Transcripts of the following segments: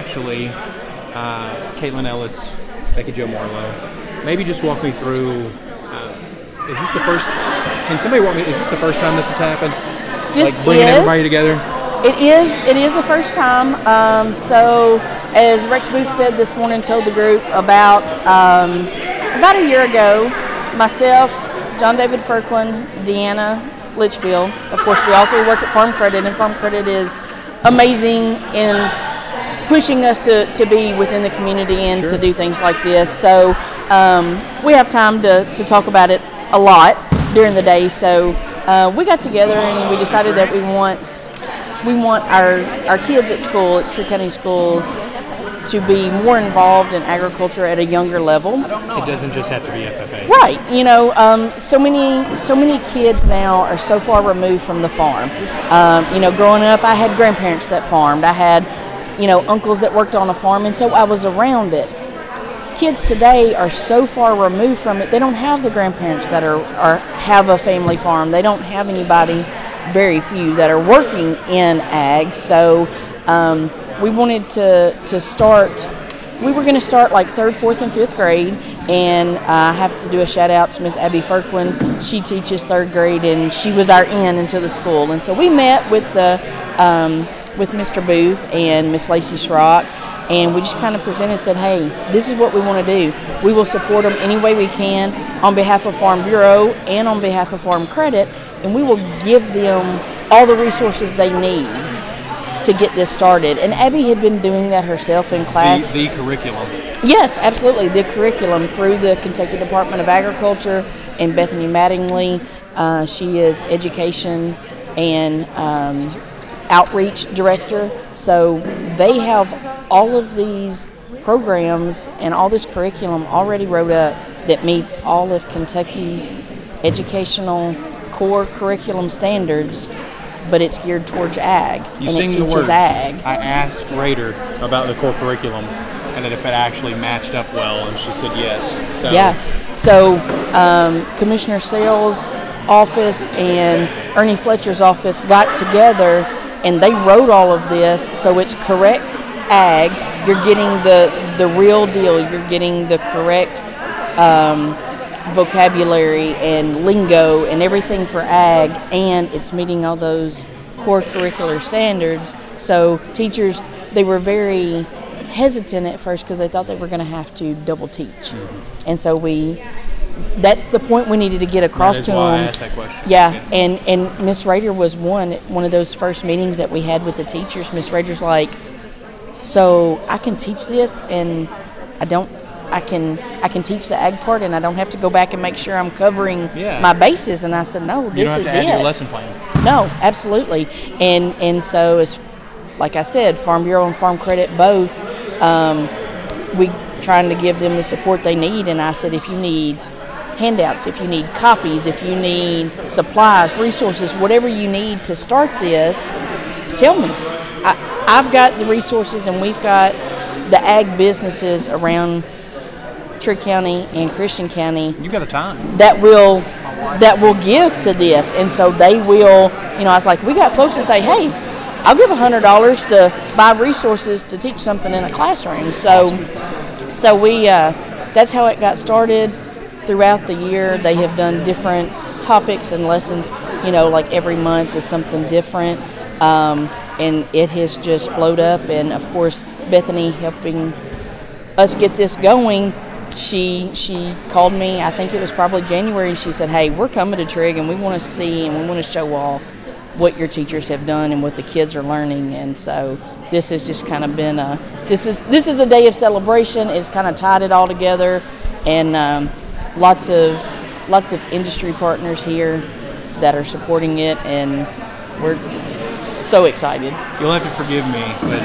actually, Caitlin Ellis, Becky Jo Marlowe. Maybe just walk me through. Is this the first? Can somebody walk me? Is this the first time this has happened? This like bringing everybody together. It is. It is the first time. So, as Rex Booth said this morning, told the group about a year ago, myself, John David Firquin, Deanna Litchfield. Of course, we all three work at Farm Credit, and Farm Credit is amazing in pushing us to be within the community and to do things like this. So we have time to talk about it a lot during the day. So we got together and we decided that we want our kids at school, at Trigg County Schools, to be more involved in agriculture at a younger level. It doesn't just have to be FFA. Right. So many kids now are so far removed from the farm. Growing up, I had grandparents that farmed. I had, uncles that worked on a farm, and so I was around it. Kids today are so far removed from it, they don't have the grandparents that have a family farm. They don't have anybody, very few, that are working in ag. So we wanted to start. We were going to start like 3rd, 4th, and 5th grade, and I have to do a shout out to Miss Abby Firquin. She teaches 3rd grade, and she was our in into the school. And so we met with with Mr. Booth and Miss Lacey Schrock, and we just kind of presented and said, hey, this is what we want to do. We will support them any way we can on behalf of Farm Bureau and on behalf of Farm Credit, and we will give them all the resources they need to get this started. And Abby had been doing that herself in class. The curriculum. Yes, absolutely. The curriculum through the Kentucky Department of Agriculture and Bethany Mattingly. She is education and outreach director. So they have all of these programs and all this curriculum already wrote up that meets all of Kentucky's educational core curriculum standards, but it's geared towards ag, You and sing it the teaches words. ag. I asked Rader about the core curriculum and that if it actually matched up well, and she said yes. So. Yeah. So Commissioner Sales' office and Ernie Fletcher's office got together, and they wrote all of this, so it's correct ag. You're getting the real deal. You're getting the correct vocabulary and lingo and everything for ag, and it's meeting all those core curricular standards. So teachers, they were very hesitant at first because they thought they were going to have to double teach. Mm-hmm. And so that's the point we needed to get across to them. That is why I asked that question. Yeah, and Miss Rader was one of those first meetings that we had with the teachers. Miss Rader's like, so I can teach this, and I can teach the ag part, and I don't have to go back and make sure I'm covering my bases. And I said, no, this is it. You don't have to add your lesson plan. No, absolutely. And so, it's, like I said, Farm Bureau and Farm Credit both, we trying to give them the support they need. And I said, if you need handouts, if you need copies, if you need supplies, resources, whatever you need to start this, tell me. I've got the resources, and we've got the ag businesses around Trigg County and Christian County. You got the time. That will give to this, and so they will. I was like, we got folks that say, hey, I'll give $100 to buy resources to teach something in a classroom. So, awesome. So we that's how it got started. Throughout the year, they have done different topics and lessons. Like every month is something different, and it has just blowed up. And of course, Bethany helping us get this going. She called me, I think it was probably January, and she said, hey, we're coming to Trigg, and we want to see and we want to show off what your teachers have done and what the kids are learning. And so this has just kind of been this is a day of celebration. It's kind of tied it all together, and lots of industry partners here that are supporting it, and we're so excited. You'll have to forgive me, but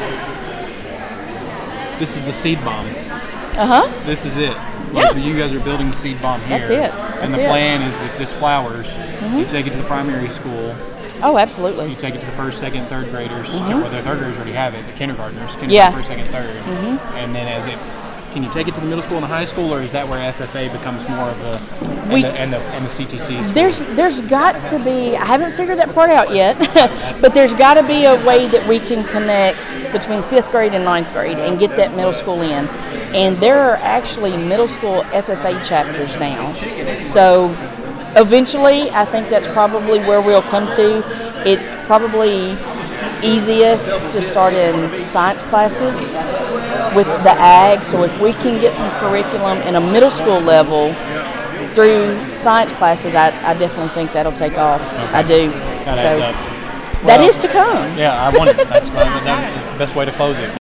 this is the seed bomb. This is it. Like, you guys are building the seed bomb here. That's it. And the plan is, if this flowers, you take it to the primary school. Oh, absolutely. You take it to the 1st, 2nd, 3rd graders. Well, the 3rd graders already have it. The kindergartners, Yeah. 1st, 2nd, 3rd. And then as it can you take it to the middle school and the high school, or is that where FFA becomes more of the and the CTC school? There's got to be. I haven't figured that part out yet, but there's got to be a way that we can connect between 5th grade and 9th grade and get that middle school in. And there are actually middle school FFA chapters now. So eventually, I think that's probably where we'll come to. It's probably easiest to start in science classes with the ag. So if we can get some curriculum in a middle school level through science classes, I definitely think that'll take off. Okay. I do. That adds up. That is to come. Yeah, I want it. That's the best way to close it.